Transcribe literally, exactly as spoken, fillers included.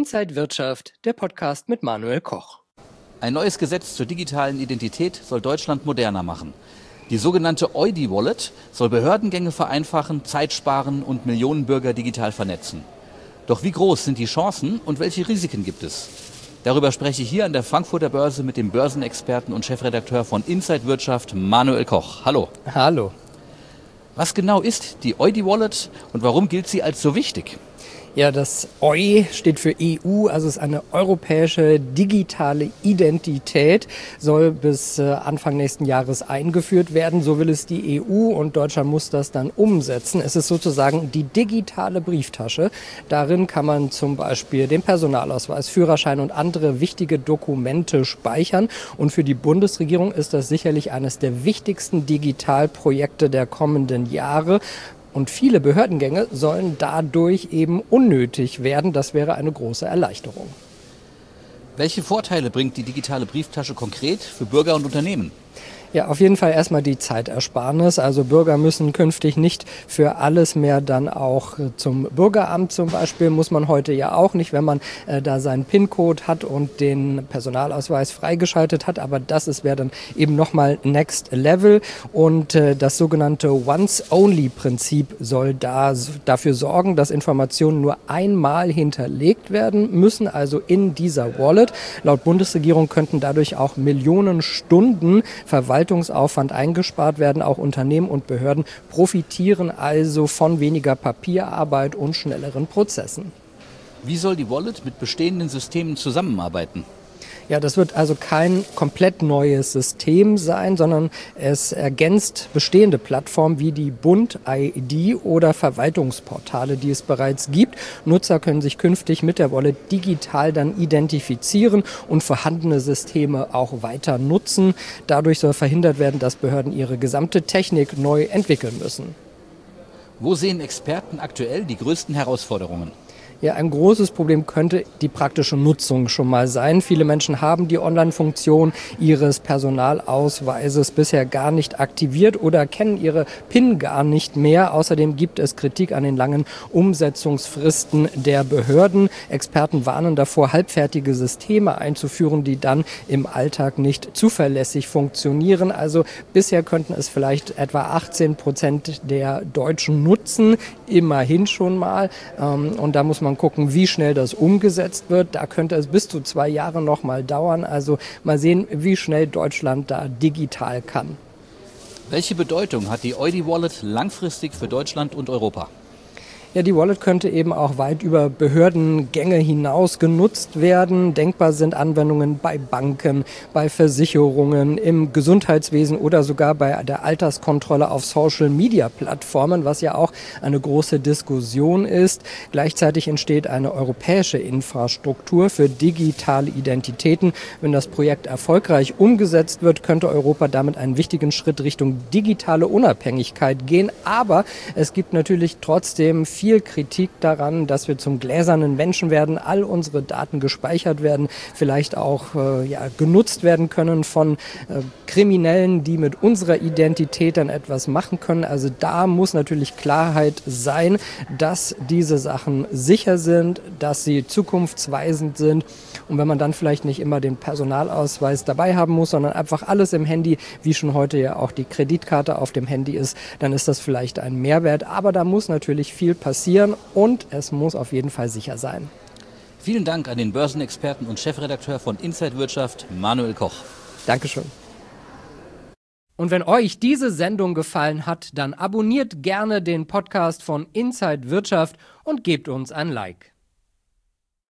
Inside Wirtschaft, der Podcast mit Manuel Koch. Ein neues Gesetz zur digitalen Identität soll Deutschland moderner machen. Die sogenannte E U D I-Wallet soll Behördengänge vereinfachen, Zeit sparen und Millionen Bürger digital vernetzen. Doch wie groß sind die Chancen und welche Risiken gibt es? Darüber spreche ich hier an der Frankfurter Börse mit dem Börsenexperten und Chefredakteur von Inside Wirtschaft, Manuel Koch. Hallo. Hallo. Was genau ist die E U D I-Wallet und warum gilt sie als so wichtig? Ja, das E U I steht für E U, also ist eine europäische digitale Identität, soll bis äh, Anfang nächsten Jahres eingeführt werden. So will es die E U und Deutschland muss das dann umsetzen. Es ist sozusagen die digitale Brieftasche. Darin kann man zum Beispiel den Personalausweis, Führerschein und andere wichtige Dokumente speichern. Und für die Bundesregierung ist das sicherlich eines der wichtigsten Digitalprojekte der kommenden Jahre. Und viele Behördengänge sollen dadurch eben unnötig werden. Das wäre eine große Erleichterung. Welche Vorteile bringt die digitale Brieftasche konkret für Bürger und Unternehmen? Ja, auf jeden Fall erstmal die Zeitersparnis. Also Bürger müssen künftig nicht für alles mehr dann auch zum Bürgeramt zum Beispiel, muss man heute ja auch nicht, wenn man äh, da seinen PIN-Code hat und den Personalausweis freigeschaltet hat. Aber das ist wäre dann eben nochmal Next Level. Und äh, das sogenannte Once-Only-Prinzip soll da dafür sorgen, dass Informationen nur einmal hinterlegt werden müssen, also in dieser Wallet. Laut Bundesregierung könnten dadurch auch Millionen Stunden Verwaltung Verwaltungsaufwand eingespart werden. Auch Unternehmen und Behörden profitieren also von weniger Papierarbeit und schnelleren Prozessen. Wie soll die Wallet mit bestehenden Systemen zusammenarbeiten? Ja, das wird also kein komplett neues System sein, sondern es ergänzt bestehende Plattformen wie die Bund-I D oder Verwaltungsportale, die es bereits gibt. Nutzer können sich künftig mit der Wallet digital dann identifizieren und vorhandene Systeme auch weiter nutzen. Dadurch soll verhindert werden, dass Behörden ihre gesamte Technik neu entwickeln müssen. Wo sehen Experten aktuell die größten Herausforderungen? Ja, ein großes Problem könnte die praktische Nutzung schon mal sein. Viele Menschen haben die Online-Funktion ihres Personalausweises bisher gar nicht aktiviert oder kennen ihre PIN gar nicht mehr. Außerdem gibt es Kritik an den langen Umsetzungsfristen der Behörden. Experten warnen davor, halbfertige Systeme einzuführen, die dann im Alltag nicht zuverlässig funktionieren. Also bisher könnten es vielleicht etwa achtzehn Prozent der Deutschen nutzen, immerhin schon mal. Und da muss man gucken, wie schnell das umgesetzt wird. Da könnte es bis zu zwei Jahre noch mal dauern. Also mal sehen, wie schnell Deutschland da digital kann. Welche Bedeutung hat die E U D I-Wallet langfristig für Deutschland und Europa? Ja, die Wallet könnte eben auch weit über Behördengänge hinaus genutzt werden. Denkbar sind Anwendungen bei Banken, bei Versicherungen, im Gesundheitswesen oder sogar bei der Alterskontrolle auf Social-Media-Plattformen, was ja auch eine große Diskussion ist. Gleichzeitig entsteht eine europäische Infrastruktur für digitale Identitäten. Wenn das Projekt erfolgreich umgesetzt wird, könnte Europa damit einen wichtigen Schritt Richtung digitale Unabhängigkeit gehen. Aber es gibt natürlich trotzdem viel Kritik daran, dass wir zum gläsernen Menschen werden, all unsere Daten gespeichert werden, vielleicht auch äh, ja, genutzt werden können von äh, Kriminellen, die mit unserer Identität dann etwas machen können. Also da muss natürlich Klarheit sein, dass diese Sachen sicher sind, dass sie zukunftsweisend sind. Und wenn man dann vielleicht nicht immer den Personalausweis dabei haben muss, sondern einfach alles im Handy, wie schon heute ja auch die Kreditkarte auf dem Handy ist, dann ist das vielleicht ein Mehrwert. Aber da muss natürlich viel passieren und es muss auf jeden Fall sicher sein. Vielen Dank an den Börsenexperten und Chefredakteur von Inside Wirtschaft, Manuel Koch. Dankeschön. Und wenn euch diese Sendung gefallen hat, dann abonniert gerne den Podcast von Inside Wirtschaft und gebt uns ein Like.